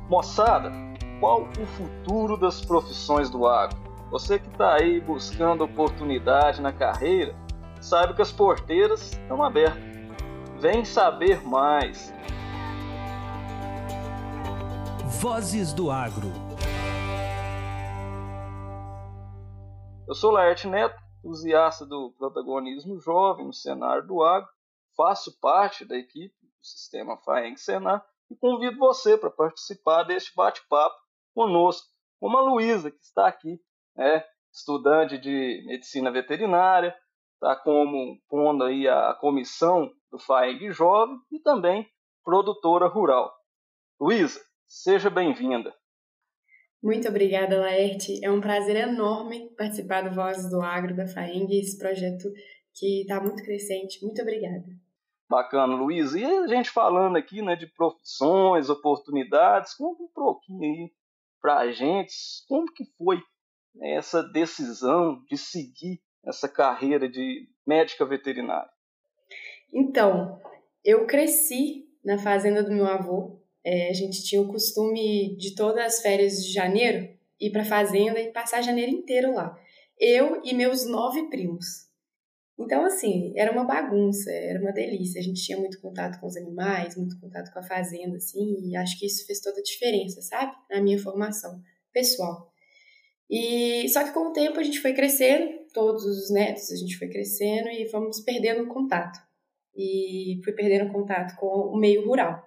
Moçada, qual o futuro das profissões do agro? Você que está aí buscando oportunidade na carreira, sabe que as porteiras estão abertas. Vem saber mais. Vozes do Agro. Eu sou Laerte Neto, entusiasta do protagonismo jovem no cenário do agro, faço parte da equipe do Sistema FAENG-SENAR e convido você para participar deste bate-papo conosco, como a Luísa, que está aqui, estudante de medicina veterinária, está compondo aí a comissão do FAENG Jovem e também produtora rural. Luísa, seja bem-vinda. Muito obrigada, Laerte. É um prazer enorme participar do Vozes do Agro da FAENG, esse projeto que está muito crescente. Muito obrigada. Bacana, Luiz. E a gente falando aqui, de profissões, oportunidades, conta um pouquinho aí para a gente como que foi essa decisão de seguir essa carreira de médica veterinária. Então, eu cresci na fazenda do meu avô. A gente tinha o costume de todas as férias de janeiro ir para a fazenda e passar janeiro inteiro lá. Eu e meus 9 primos. Então, assim, era uma bagunça, era uma delícia. A gente tinha muito contato com os animais, muito contato com a fazenda, assim, e acho que isso fez toda a diferença, sabe? Na minha formação pessoal. E só que com o tempo a gente foi crescendo, todos os netos, a gente foi crescendo e fomos perdendo contato. E fui perdendo contato com o meio rural.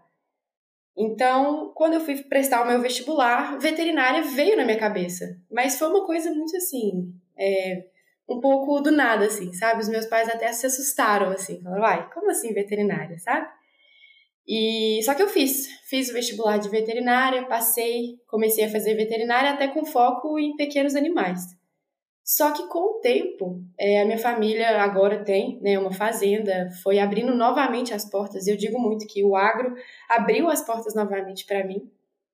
Então, quando eu fui prestar o meu vestibular, veterinária veio na minha cabeça. Mas foi uma coisa muito assim, um pouco do nada, assim, sabe? Os meus pais até se assustaram, assim, falaram, uai, como assim veterinária, sabe? E só que eu fiz o vestibular de veterinária, passei, comecei a fazer veterinária até com foco em pequenos animais. Só que com o tempo, a minha família agora tem, uma fazenda, foi abrindo novamente as portas. Eu digo muito que o agro abriu as portas novamente para mim.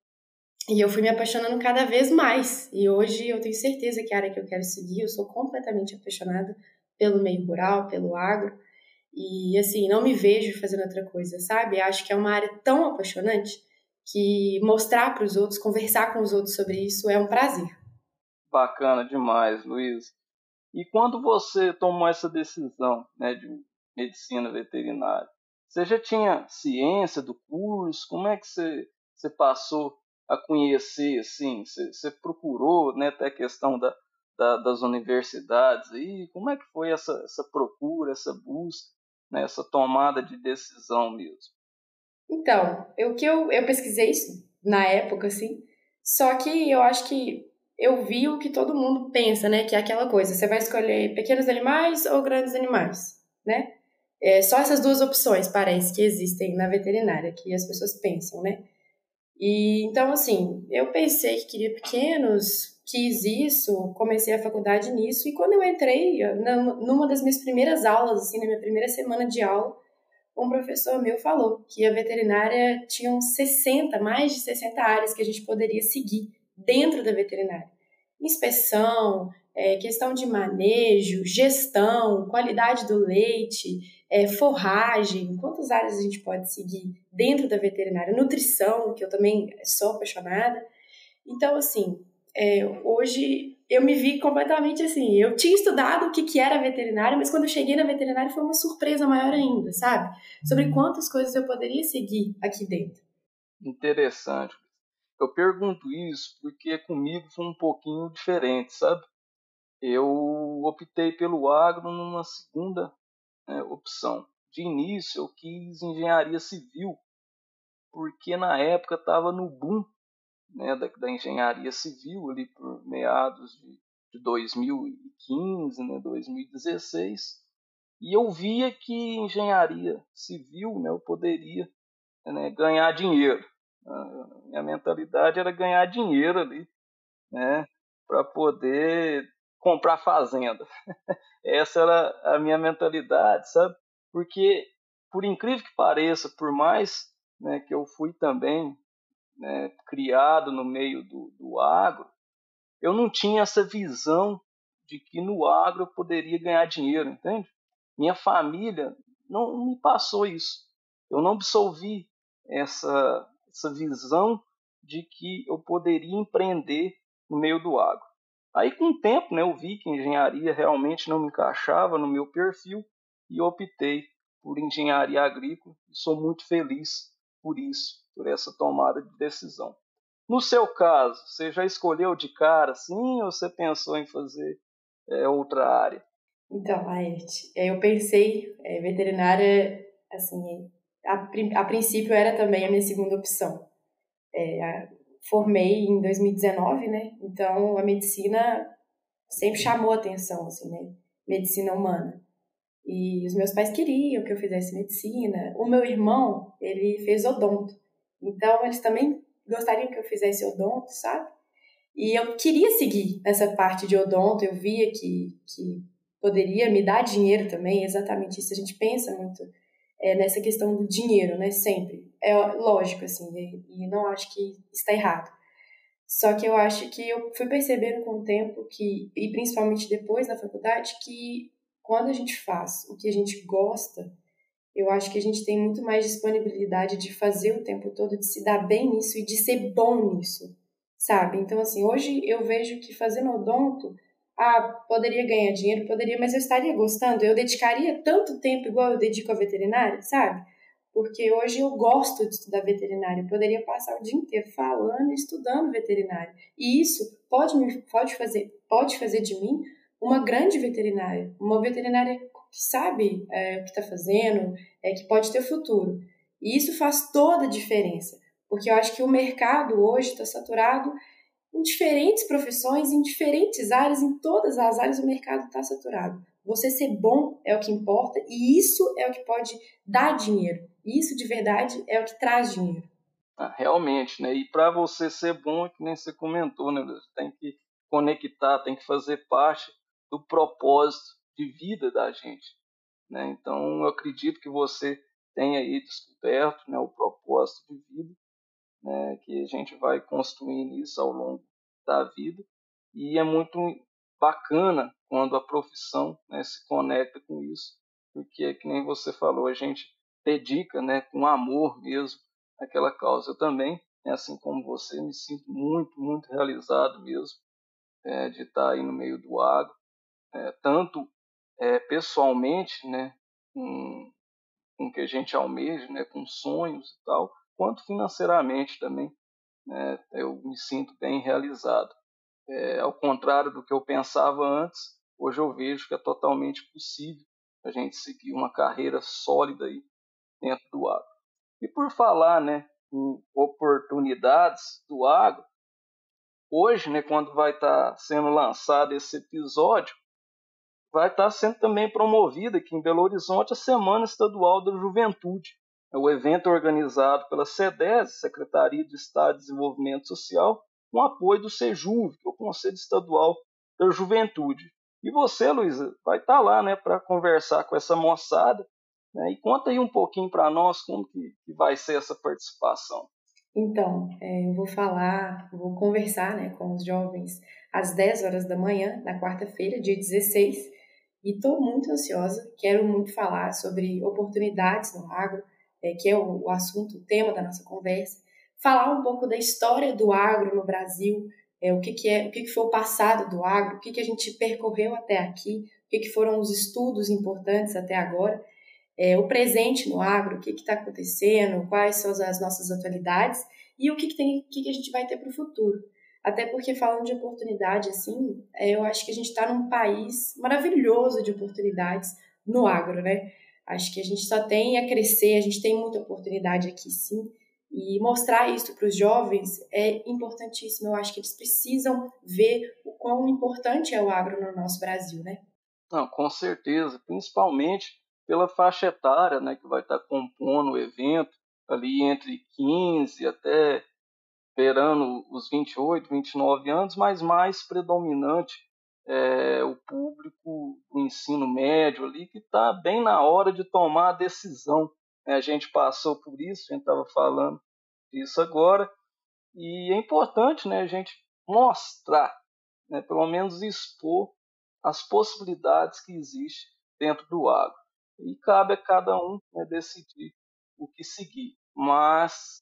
E eu fui me apaixonando cada vez mais. E hoje eu tenho certeza que é a área que eu quero seguir. Eu sou completamente apaixonada pelo meio rural, pelo agro. E, assim, não me vejo fazendo outra coisa, sabe? Acho que é uma área tão apaixonante que mostrar para os outros, conversar com os outros sobre isso é um prazer. Bacana demais, Luiz. E quando você tomou essa decisão, de medicina veterinária, você já tinha ciência do curso? Como é que você passou a conhecer, assim? Você procurou, até a questão das universidades aí? Como é que foi essa procura, essa busca, essa tomada de decisão mesmo? Então, eu pesquisei isso na época, assim, só que eu acho que eu vi o que todo mundo pensa, né? Que é aquela coisa, você vai escolher pequenos animais ou grandes animais, né? Só essas duas opções parece que existem na veterinária, que as pessoas pensam, né? E então, assim, eu pensei que queria pequenos, quis isso, comecei a faculdade nisso, e quando eu entrei, numa das minhas primeiras aulas, assim, na minha primeira semana de aula, um professor meu falou que a veterinária tinha mais de 60 áreas que a gente poderia seguir dentro da veterinária. Inspeção, questão de manejo, gestão, qualidade do leite, forragem, quantas áreas a gente pode seguir dentro da veterinária, nutrição, que eu também sou apaixonada. Então, assim, hoje eu me vi completamente assim, eu tinha estudado o que era veterinária, mas quando eu cheguei na veterinária foi uma surpresa maior ainda, sabe? Sobre quantas coisas eu poderia seguir aqui dentro. Interessante. Eu pergunto isso porque comigo foi um pouquinho diferente, sabe? Eu optei pelo agro numa segunda opção. De início, eu quis engenharia civil, porque na época estava no boom da engenharia civil, ali por meados de 2015, 2016, e eu via que engenharia civil eu poderia ganhar dinheiro. Minha mentalidade era ganhar dinheiro ali, para poder comprar fazenda. Essa era a minha mentalidade, sabe? Porque, por incrível que pareça, por mais que eu fui também criado no meio do agro, eu não tinha essa visão de que no agro eu poderia ganhar dinheiro, entende? Minha família não me passou isso. Eu não absorvi essa visão de que eu poderia empreender no meio do agro. Aí, com o tempo, né, eu vi que engenharia realmente não me encaixava no meu perfil e optei por engenharia agrícola e sou muito feliz por isso, por essa tomada de decisão. No seu caso, você já escolheu de cara assim ou você pensou em fazer outra área? Então, Laerte, eu pensei, veterinária, assim, a princípio era também a minha segunda opção. Formei em 2019, né? Então a medicina sempre chamou atenção, assim, né? Medicina humana. E os meus pais queriam que eu fizesse medicina. O meu irmão, ele fez odonto. Então eles também gostariam que eu fizesse odonto, sabe? E eu queria seguir nessa parte de odonto, eu via que poderia me dar dinheiro também, exatamente isso. A gente pensa muito nessa questão do dinheiro, né? Sempre. É lógico, assim, e não acho que está errado. Só que eu acho que eu fui percebendo com o tempo que, e principalmente depois da faculdade, que quando a gente faz o que a gente gosta, eu acho que a gente tem muito mais disponibilidade de fazer o tempo todo, de se dar bem nisso e de ser bom nisso, sabe? Então, assim, hoje eu vejo que fazendo odonto, poderia ganhar dinheiro, poderia, mas eu estaria gostando, eu dedicaria tanto tempo igual eu dedico à veterinária, sabe? Porque hoje eu gosto de estudar veterinária, eu poderia passar o dia inteiro falando e estudando veterinária. E isso pode fazer de mim uma grande veterinária, uma veterinária que sabe o que está fazendo, que pode ter futuro. E isso faz toda a diferença, porque eu acho que o mercado hoje está saturado em diferentes profissões, em diferentes áreas, em todas as áreas o mercado está saturado. Você ser bom é o que importa e isso é o que pode dar dinheiro. Isso de verdade é o que traz dinheiro. Realmente, né? E para você ser bom, que nem você comentou, né? Você tem que conectar, tem que fazer parte do propósito de vida da gente, né? Então, eu acredito que você tenha aí descoberto, né, o propósito de vida, né, que a gente vai construindo isso ao longo da vida. E é muito bacana quando a profissão, né, se conecta com isso, porque, que nem você falou, a gente dedica, né, com amor mesmo aquela causa. Eu também, né, assim como você, me sinto muito, muito realizado mesmo de estar aí no meio do agro, tanto pessoalmente, né, com o que a gente almeja, né, com sonhos e tal, quanto financeiramente também, né, eu me sinto bem realizado. Ao contrário do que eu pensava antes, hoje eu vejo que é totalmente possível a gente seguir uma carreira sólida aí dentro do agro. E por falar, né, em oportunidades do agro, hoje, né, quando vai estar sendo lançado esse episódio, vai estar sendo também promovida aqui em Belo Horizonte a Semana Estadual da Juventude. É o evento organizado pela SEDES, Secretaria de Estado de Desenvolvimento Social, com apoio do SEJUV, que é o Conselho Estadual da Juventude. E você, Luísa, vai estar lá, né, para conversar com essa moçada, né, e conta aí um pouquinho para nós como que vai ser essa participação. Então, eu vou conversar, né, com os jovens às 10 horas da manhã, na quarta-feira, dia 16, e estou muito ansiosa, quero muito falar sobre oportunidades no agro, que é o assunto, o tema da nossa conversa, falar um pouco da história do agro no Brasil, o que foi o passado do agro, o que a gente percorreu até aqui, o que foram os estudos importantes até agora, o presente no agro, o que está acontecendo, quais são as nossas atualidades e o que a gente vai ter para o futuro. Até porque, falando de oportunidade, assim, eu acho que a gente está num país maravilhoso de oportunidades no agro, né? Acho que a gente só tem a crescer, a gente tem muita oportunidade aqui, sim. E mostrar isso para os jovens é importantíssimo. Eu acho que eles precisam ver o quão importante é o agro no nosso Brasil, né? Não, com certeza, principalmente pela faixa etária, né, que vai estar compondo o evento, ali entre 15 até beirando os 28, 29 anos, mas mais predominante o público do ensino médio ali, que está bem na hora de tomar a decisão. Né? A gente passou por isso, a gente estava falando disso agora, e é importante, né, a gente mostrar, né, pelo menos expor as possibilidades que existem dentro do agro. E cabe a cada um, né, decidir o que seguir. Mas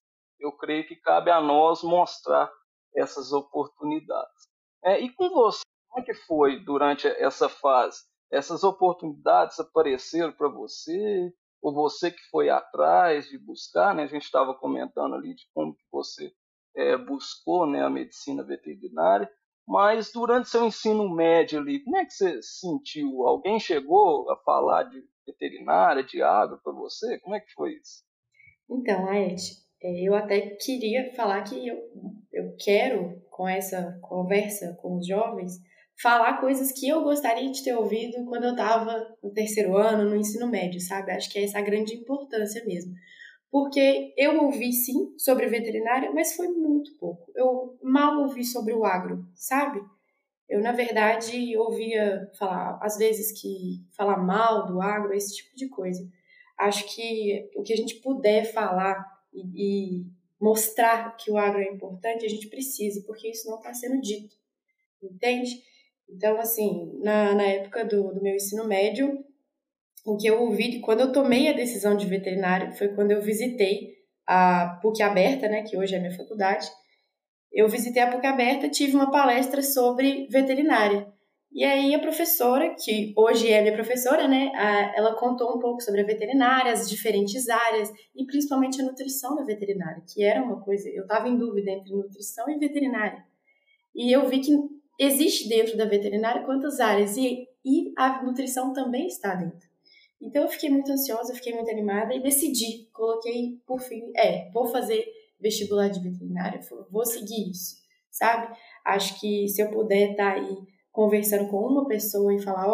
eu creio que cabe a nós mostrar essas oportunidades. E com você, como é que foi durante essa fase? Essas oportunidades apareceram para você? Ou você que foi atrás de buscar, né? A gente estava comentando ali de como que você buscou, né, a medicina veterinária, mas durante seu ensino médio ali, como é que você sentiu? Alguém chegou a falar de veterinária, de agro para você? Como é que foi isso? Então, Aete, eu até queria falar que eu quero, com essa conversa com os jovens, falar coisas que eu gostaria de ter ouvido quando eu estava no terceiro ano, no ensino médio, sabe? Acho que é essa a grande importância mesmo. Porque eu ouvi, sim, sobre veterinária, mas foi muito pouco. Eu mal ouvi sobre o agro, sabe? Eu, na verdade, ouvia falar, às vezes, que falar mal do agro, esse tipo de coisa. Acho que o que a gente puder falar e mostrar que o agro é importante, a gente precisa, porque isso não está sendo dito, entende? Então, assim, na época do meu ensino médio, o que eu ouvi, quando eu tomei a decisão de veterinário, foi quando eu visitei a PUC Aberta, né, que hoje é a minha faculdade. Eu visitei a PUC Aberta, tive uma palestra sobre veterinária. E aí a professora, que hoje é minha professora, né, ela contou um pouco sobre a veterinária, as diferentes áreas e principalmente a nutrição da veterinária, que era uma coisa, eu estava em dúvida entre nutrição e veterinária. E eu vi que existe dentro da veterinária quantas áreas e a nutrição também está dentro. Então eu fiquei muito ansiosa, fiquei muito animada e decidi, coloquei por fim, vou fazer vestibular de veterinária, vou seguir isso, sabe? Acho que se eu puder estar aí conversando com uma pessoa e falar,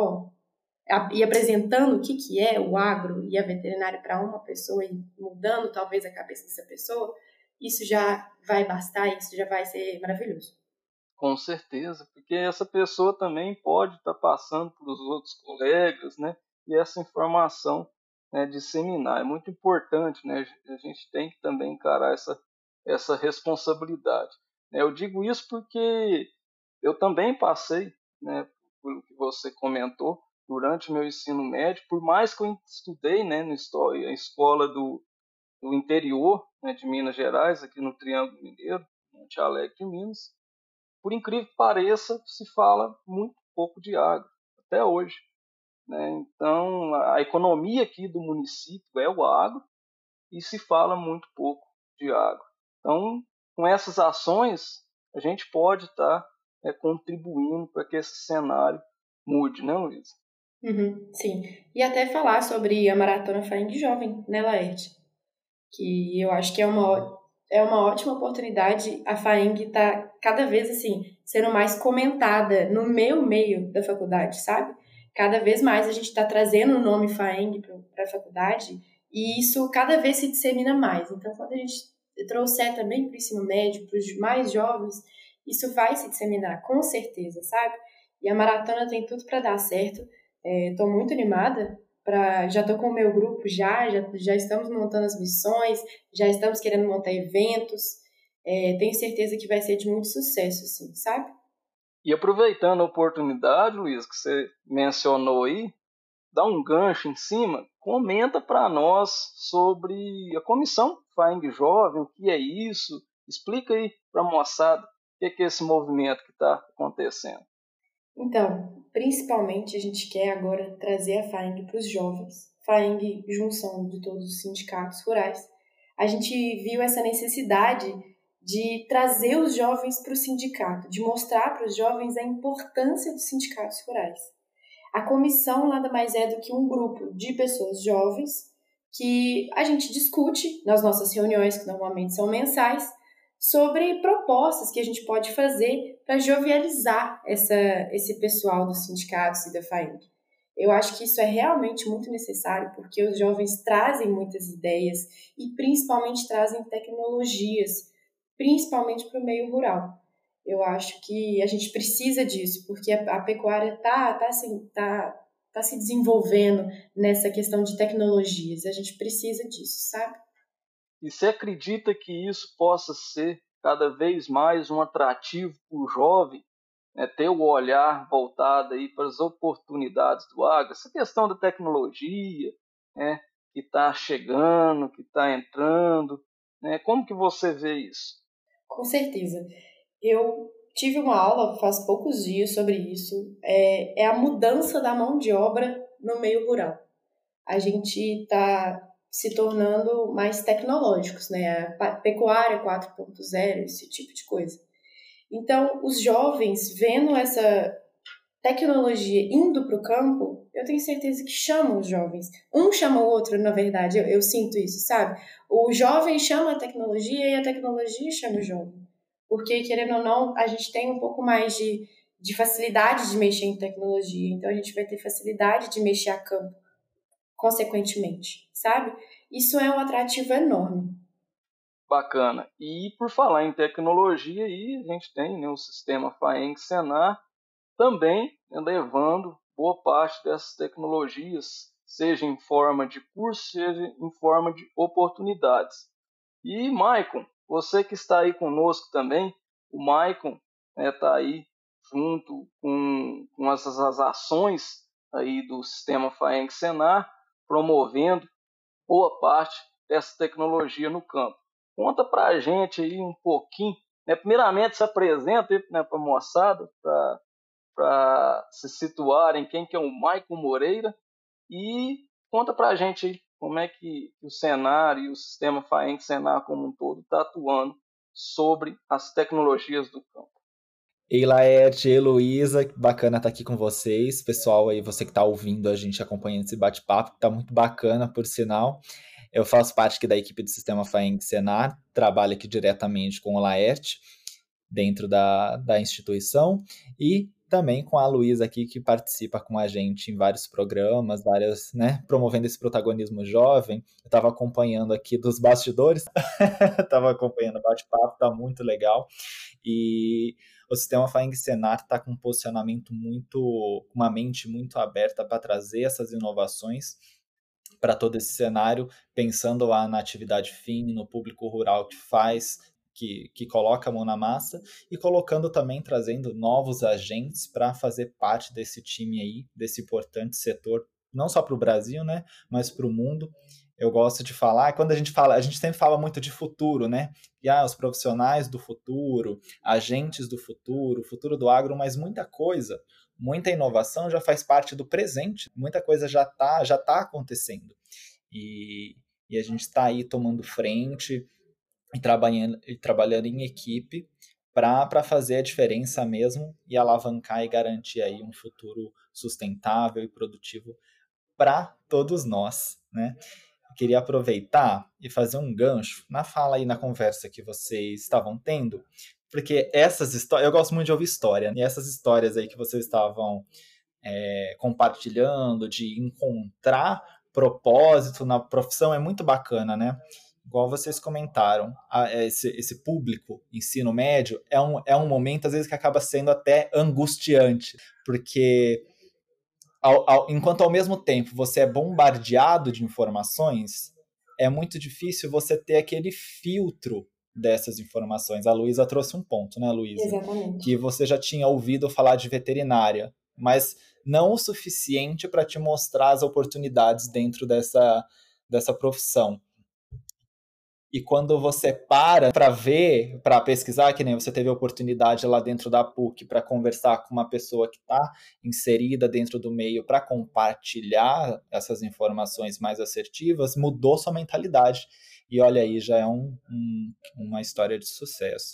e apresentando o que é o agro e a veterinária para uma pessoa e mudando talvez a cabeça dessa pessoa, isso já vai bastar, isso já vai ser maravilhoso. Com certeza, porque essa pessoa também pode estar passando para os outros colegas, né? E essa informação, né, disseminar. É muito importante, né? A gente tem que também encarar essa responsabilidade. Eu digo isso porque eu também passei, né, por o que você comentou, durante o meu ensino médio, por mais que eu estudei, né, na escola do interior, né, de Minas Gerais, aqui no Triângulo Mineiro, Monte Alegre de Minas, por incrível que pareça, se fala muito pouco de agro, até hoje. Né? Então, a economia aqui do município é o agro e se fala muito pouco de agro. Então, com essas ações, a gente pode estar contribuindo para que esse cenário mude, né, Luiz? Uhum, sim. E até falar sobre a Maratona Faeng Jovem, né, Laerte? Que eu acho que é uma ótima oportunidade. A FAENG está cada vez assim sendo mais comentada no meu meio da faculdade, sabe? Cada vez mais a gente está trazendo o nome FAENG para a faculdade e isso cada vez se dissemina mais. Então, quando a gente trouxer também para o ensino médio, para os mais jovens, isso vai se disseminar, com certeza, sabe? E a maratona tem tudo para dar certo. Estou muito animada já estou com o meu grupo já estamos montando as missões, já estamos querendo montar eventos. Tenho certeza que vai ser de muito sucesso, assim, sabe? E aproveitando a oportunidade, Luiz, que você mencionou aí, dá um gancho em cima, comenta para nós sobre a comissão FAENG Jovem, o que é isso, explica aí para a moçada o que é esse movimento que está acontecendo. Então, principalmente a gente quer agora trazer a FAENG para os jovens. FAENG, junção de todos os sindicatos rurais. A gente viu essa necessidade de trazer os jovens para o sindicato, de mostrar para os jovens a importância dos sindicatos rurais. A comissão nada mais é do que um grupo de pessoas jovens que a gente discute nas nossas reuniões, que normalmente são mensais, sobre propostas que a gente pode fazer para jovializar esse pessoal dos sindicatos e da FAENG. Eu acho que isso é realmente muito necessário, porque os jovens trazem muitas ideias e principalmente trazem tecnologias, principalmente para o meio rural. Eu acho que a gente precisa disso, porque a pecuária tá se desenvolvendo nessa questão de tecnologias. A gente precisa disso, sabe? E você acredita que isso possa ser cada vez mais um atrativo para o jovem, né, ter o olhar voltado aí para as oportunidades do agro, essa questão da tecnologia, né, que está chegando, que está entrando, né? Como que você vê isso? Com certeza. Eu tive uma aula faz poucos dias sobre isso. É a mudança da mão de obra no meio rural. A gente está se tornando mais tecnológicos, né? A pecuária 4.0, esse tipo de coisa. Então, os jovens vendo essa tecnologia indo para o campo, eu tenho certeza que chamam os jovens. Um chama o outro, na verdade, eu sinto isso, sabe? O jovem chama a tecnologia e a tecnologia chama o jovem. Porque, querendo ou não, a gente tem um pouco mais de facilidade de mexer em tecnologia, então a gente vai ter facilidade de mexer a campo, consequentemente, sabe? Isso é um atrativo enorme. Bacana. E por falar em tecnologia, aí a gente tem, né, o sistema FAENG-SENAR também, né, levando boa parte dessas tecnologias, seja em forma de curso, seja em forma de oportunidades. E, Maicon, você que está aí conosco também, o Maicon está aí junto com essas ações aí do sistema FAENG-SENAR, promovendo boa parte dessa tecnologia no campo. Conta para a gente aí um pouquinho, né? Primeiramente se apresenta, né, para a moçada, para se situarem quem que é o Maicon Moreira, e conta para a gente aí como é que o cenário e o sistema FAENG Senar como um todo está atuando sobre as tecnologias do campo. Ei, Laerte, Heloísa, bacana estar aqui com vocês. Pessoal aí, você que está ouvindo a gente acompanhando esse bate-papo, está muito bacana, por sinal. Eu faço parte aqui da equipe do Sistema FAENG Senar, trabalho aqui diretamente com o Laerte, dentro da instituição, e também com a Luísa aqui, que participa com a gente em vários programas, né, promovendo esse protagonismo jovem. Eu estava acompanhando aqui dos bastidores, estava acompanhando o bate-papo, está muito legal. E o sistema FAENG Senar está com um posicionamento uma mente muito aberta para trazer essas inovações para todo esse cenário, pensando lá na atividade fim, no público rural que faz, que coloca a mão na massa, e colocando também, trazendo novos agentes para fazer parte desse time aí, desse importante setor, não só para o Brasil, né, mas para o mundo. Eu gosto de falar, quando a gente sempre fala muito de futuro, né? E os profissionais do futuro, agentes do futuro do agro, mas muita inovação já faz parte do presente, muita coisa já tá acontecendo. E a gente está aí tomando frente e trabalhando em equipe para fazer a diferença mesmo e alavancar e garantir aí um futuro sustentável e produtivo para todos nós, né? Queria aproveitar e fazer um gancho na fala e na conversa que vocês estavam tendo, porque essas histórias, eu gosto muito de ouvir história, e essas histórias aí que vocês estavam compartilhando, de encontrar propósito na profissão, é muito bacana, né? Igual vocês comentaram, esse público, ensino médio, é um momento, às vezes, que acaba sendo até angustiante, porque enquanto ao mesmo tempo você é bombardeado de informações, é muito difícil você ter aquele filtro dessas informações. A Luísa trouxe um ponto, né, Luísa? Exatamente. Que você já tinha ouvido falar de veterinária, mas não o suficiente para te mostrar as oportunidades dentro dessa profissão. E quando você para ver, para pesquisar, que nem você teve a oportunidade lá dentro da PUC para conversar com uma pessoa que está inserida dentro do meio para compartilhar essas informações mais assertivas, mudou sua mentalidade. E olha aí, já é uma história de sucesso.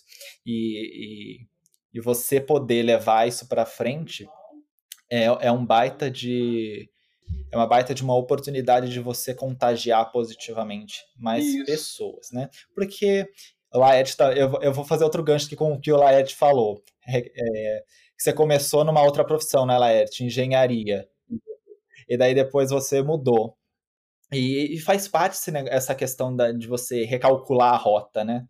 E você poder levar isso para frente é um baita de... É uma baita de uma oportunidade de você contagiar positivamente mais pessoas, né? Porque o Laerte eu vou fazer outro gancho aqui com o que o Laerte falou. Você começou numa outra profissão, né, Laerte? Engenharia. E daí depois você mudou. E faz parte essa questão de você recalcular a rota, né?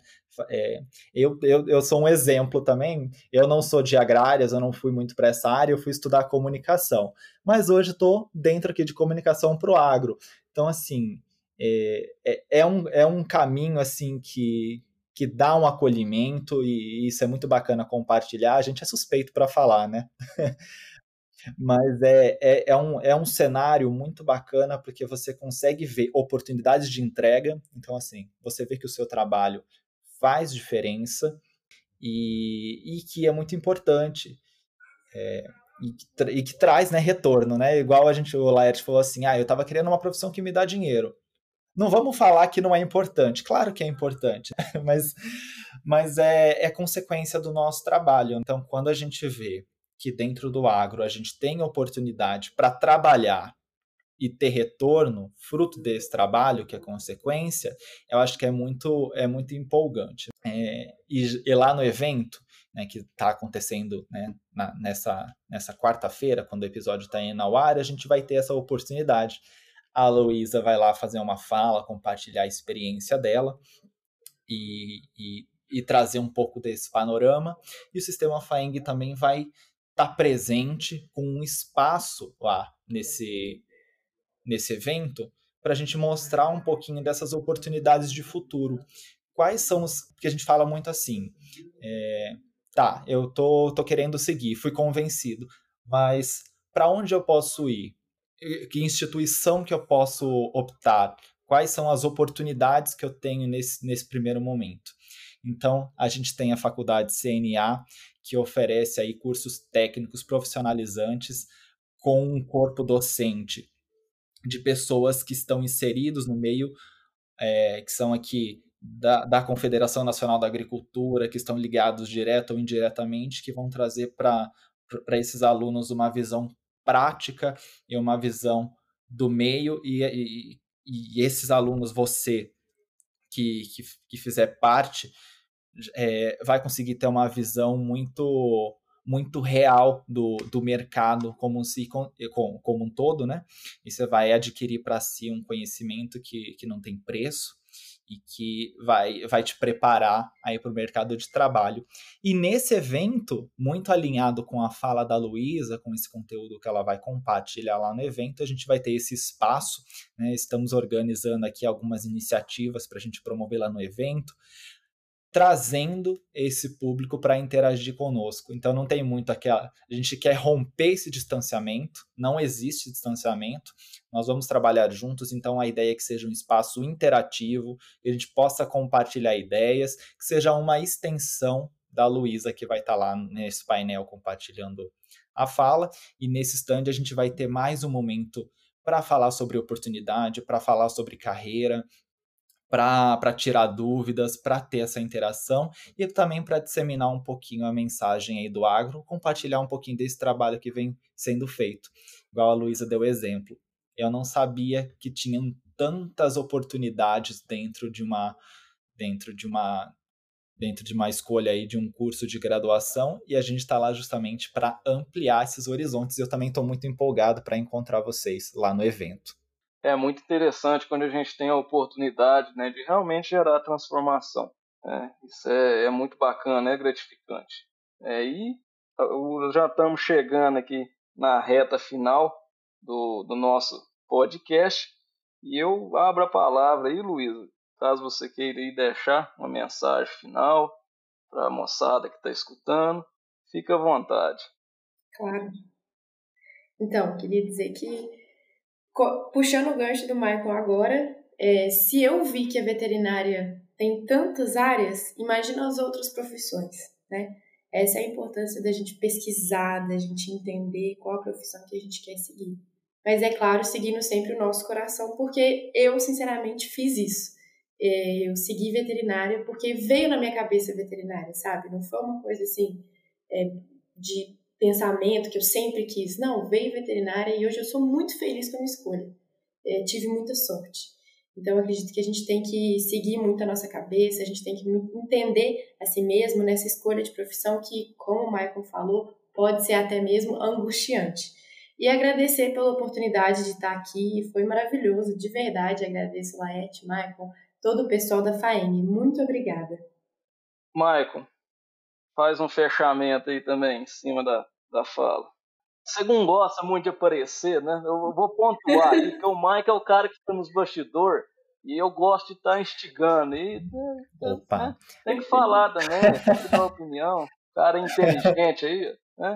Eu sou um exemplo também. Eu não sou de agrárias, eu não fui muito para essa área, eu fui estudar comunicação. Mas hoje estou dentro aqui de comunicação para o agro. Então, assim, é um caminho assim que dá um acolhimento e isso é muito bacana compartilhar. A gente é suspeito para falar, né? Mas é um cenário muito bacana porque você consegue ver oportunidades de entrega. Então, assim, você vê que o seu trabalho faz diferença e que é muito importante. E que traz, né, retorno, né? Igual o Laerte falou assim, eu estava querendo uma profissão que me dá dinheiro. Não vamos falar que não é importante. Claro que é importante, mas é consequência do nosso trabalho. Então, quando a gente vê que dentro do agro a gente tem oportunidade para trabalhar e ter retorno, fruto desse trabalho, que é consequência, eu acho que é muito empolgante. E lá no evento, né, que está acontecendo, né, nessa quarta-feira, quando o episódio está indo ao ar, a gente vai ter essa oportunidade. A Luísa vai lá fazer uma fala, compartilhar a experiência dela e trazer um pouco desse panorama. E o Sistema FAENG também vai estar presente com um espaço lá nesse evento para a gente mostrar um pouquinho dessas oportunidades de futuro. Quais são os... Porque a gente fala muito assim, eu tô querendo seguir, fui convencido, mas para onde eu posso ir? Que instituição que eu posso optar? Quais são as oportunidades que eu tenho nesse primeiro momento? Então, a gente tem a faculdade CNA, que oferece aí cursos técnicos profissionalizantes com um corpo docente de pessoas que estão inseridos no meio, que são aqui da Confederação Nacional da Agricultura, que estão ligados direto ou indiretamente, que vão trazer para esses alunos uma visão prática e uma visão do meio, e esses alunos, você que fizer parte, vai conseguir ter uma visão muito real do mercado como um todo, né? E você vai adquirir para si um conhecimento que não tem preço e que vai te preparar aí para o mercado de trabalho. E nesse evento, muito alinhado com a fala da Luísa, com esse conteúdo que ela vai compartilhar lá no evento, a gente vai ter esse espaço, né? Estamos organizando aqui algumas iniciativas para a gente promover lá no evento, trazendo esse público para interagir conosco. Então não tem muito aquela... A gente quer romper esse distanciamento, não existe distanciamento, nós vamos trabalhar juntos, então a ideia é que seja um espaço interativo, que a gente possa compartilhar ideias, que seja uma extensão da Luísa, que vai estar lá nesse painel compartilhando a fala, e nesse stand a gente vai ter mais um momento para falar sobre oportunidade, para falar sobre carreira, para tirar dúvidas, para ter essa interação e também para disseminar um pouquinho a mensagem aí do agro, compartilhar um pouquinho desse trabalho que vem sendo feito. Igual a Luísa deu exemplo. Eu não sabia que tinham tantas oportunidades dentro de uma escolha aí de um curso de graduação, e a gente está lá justamente para ampliar esses horizontes. Eu também estou muito empolgado para encontrar vocês lá no evento. É muito interessante quando a gente tem a oportunidade, né, de realmente gerar transformação. Isso é muito bacana, é gratificante. E já estamos chegando aqui na reta final do nosso podcast, e eu abro a palavra aí, Luísa, caso você queira aí deixar uma mensagem final para a moçada que está escutando, fica à vontade. Claro. Então, queria dizer que, puxando o gancho do Michael agora, se eu vi que a veterinária tem tantas áreas, imagina as outras profissões, né? Essa é a importância da gente pesquisar, da gente entender qual a profissão que a gente quer seguir. Mas é claro, seguindo sempre o nosso coração, porque eu, sinceramente, fiz isso. Eu segui veterinária porque veio na minha cabeça veterinária, sabe? Não foi uma coisa assim de pensamento que eu sempre quis. Não, veio veterinária e hoje eu sou muito feliz com a minha escolha. Tive muita sorte. Então, eu acredito que a gente tem que seguir muito a nossa cabeça, a gente tem que entender a si mesmo nessa escolha de profissão que, como o Michael falou, pode ser até mesmo angustiante. E agradecer pela oportunidade de estar aqui, foi maravilhoso, de verdade, agradeço Laerte, Michael, todo o pessoal da FAENG. Muito obrigada. Michael, faz um fechamento aí também, em cima da fala. Você não gosta muito de aparecer, né? Eu vou pontuar aqui, porque o Michael é o cara que fica nos bastidores e eu gosto de estar instigando. Opa. Né? Tem que falar também, tem que dar opinião. O cara é inteligente aí, né?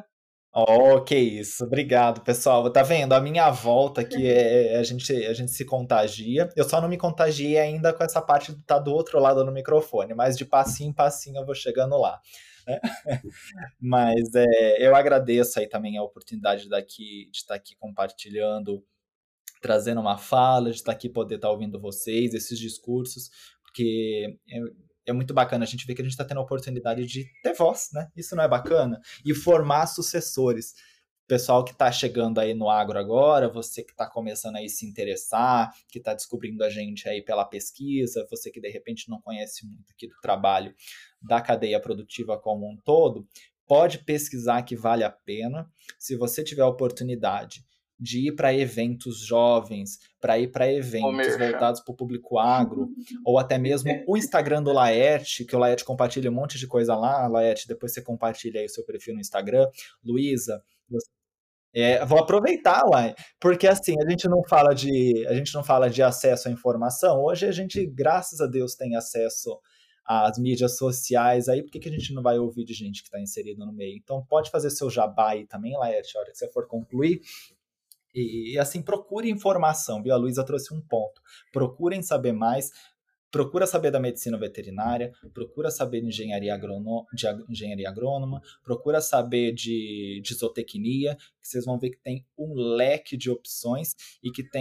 Oh, que isso. Obrigado, pessoal. Tá vendo? A minha volta aqui a gente se contagia. Eu só não me contagiei ainda com essa parte de estar do outro lado do microfone, mas de passinho em passinho eu vou chegando lá, né? Mas eu agradeço aí também a oportunidade de estar aqui compartilhando, trazendo uma fala, de estar aqui poder estar ouvindo vocês, esses discursos, porque é muito bacana a gente ver que a gente está tendo a oportunidade de ter voz, né? Isso não é bacana? E formar sucessores. Pessoal que está chegando aí no agro agora, você que está começando aí a se interessar, que está descobrindo a gente aí pela pesquisa, você que de repente não conhece muito aqui do trabalho da cadeia produtiva como um todo, pode pesquisar que vale a pena. Se você tiver a oportunidade de ir para eventos jovens, para ir para eventos voltados para o público agro, ou até mesmo o Instagram do Laerte, que o Laerte compartilha um monte de coisa lá. Laerte, depois você compartilha aí o seu perfil no Instagram. Luísa, vou aproveitar, uai, porque assim, a gente não fala de acesso à informação. Hoje a gente, graças a Deus, tem acesso às mídias sociais aí, por que a gente não vai ouvir de gente que está inserida no meio? Então pode fazer seu jabá aí também, Laerte, a hora que você for concluir. E assim, procure informação, viu? A Luísa trouxe um ponto. Procurem saber mais, procura saber da medicina veterinária, procura saber de engenharia agrônoma, procura saber de zootecnia, que vocês vão ver que tem um leque de opções e que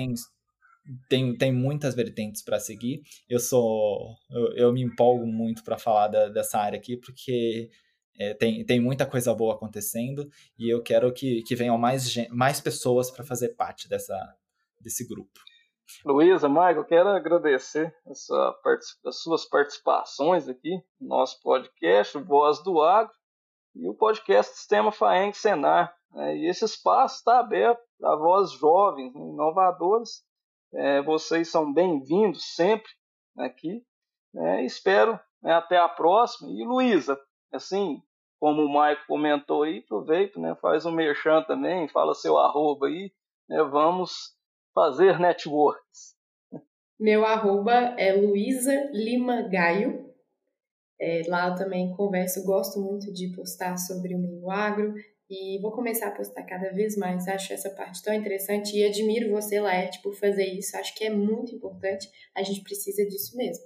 tem muitas vertentes para seguir. Eu me empolgo muito para falar dessa área aqui, porque tem muita coisa boa acontecendo e eu quero que venham mais pessoas para fazer parte desse grupo. Luísa, Michael, quero agradecer as suas participações aqui no nosso podcast, o Voz do Agro, e o podcast Sistema FAENG Senar. E esse espaço está aberto para vozes jovens, inovadoras. Vocês são bem-vindos sempre aqui. Espero até a próxima. E Luísa, assim, como o Michael comentou aí, aproveita, faz um merchan também, fala seu arroba aí, vamos fazer networks. Meu arroba é Luísa Lima Gaio. Lá eu também converso, gosto muito de postar sobre o meio agro e vou começar a postar cada vez mais. Acho essa parte tão interessante e admiro você, Laerte, por fazer isso. Acho que é muito importante, a gente precisa disso mesmo.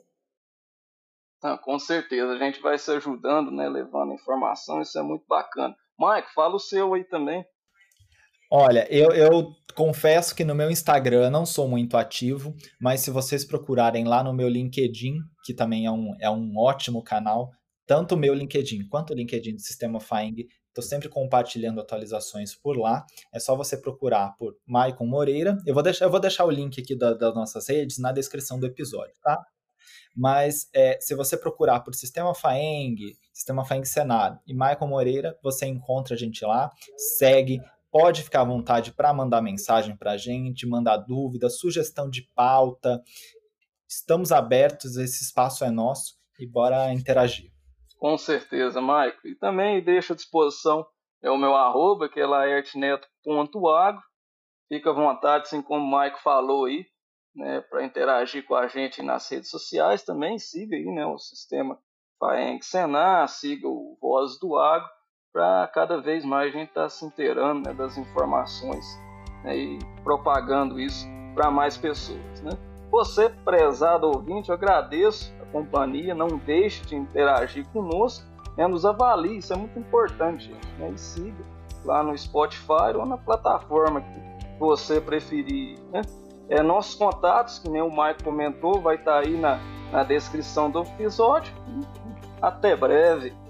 Com certeza, a gente vai se ajudando, levando informação, isso é muito bacana. Mike, fala o seu aí também. Olha, eu confesso que no meu Instagram não sou muito ativo, mas se vocês procurarem lá no meu LinkedIn, que também é um ótimo canal, tanto o meu LinkedIn quanto o LinkedIn do Sistema FAENG, estou sempre compartilhando atualizações por lá. É só você procurar por Maicon Moreira. Eu vou deixar o link aqui das nossas redes na descrição do episódio, tá? Mas se você procurar por Sistema FAENG Senar e Maicon Moreira, você encontra a gente lá, segue, pode ficar à vontade para mandar mensagem para a gente, mandar dúvida, sugestão de pauta. Estamos abertos, esse espaço é nosso e bora interagir. Com certeza, Maicon. E também deixo à disposição o meu arroba, que é laertneto.agro. Fica à vontade, assim como o Maicon falou aí, para interagir com a gente nas redes sociais também. Siga aí o Sistema FAENG Senar, siga o Voz do Agro, para cada vez mais a gente estar se inteirando das informações e propagando isso para mais pessoas. Você, prezado ouvinte, eu agradeço a companhia, não deixe de interagir conosco, nos avalie, isso é muito importante, gente, e siga lá no Spotify ou na plataforma que você preferir. Nossos contatos, que nem o Mike comentou, vai estar aí na descrição do episódio. Até breve.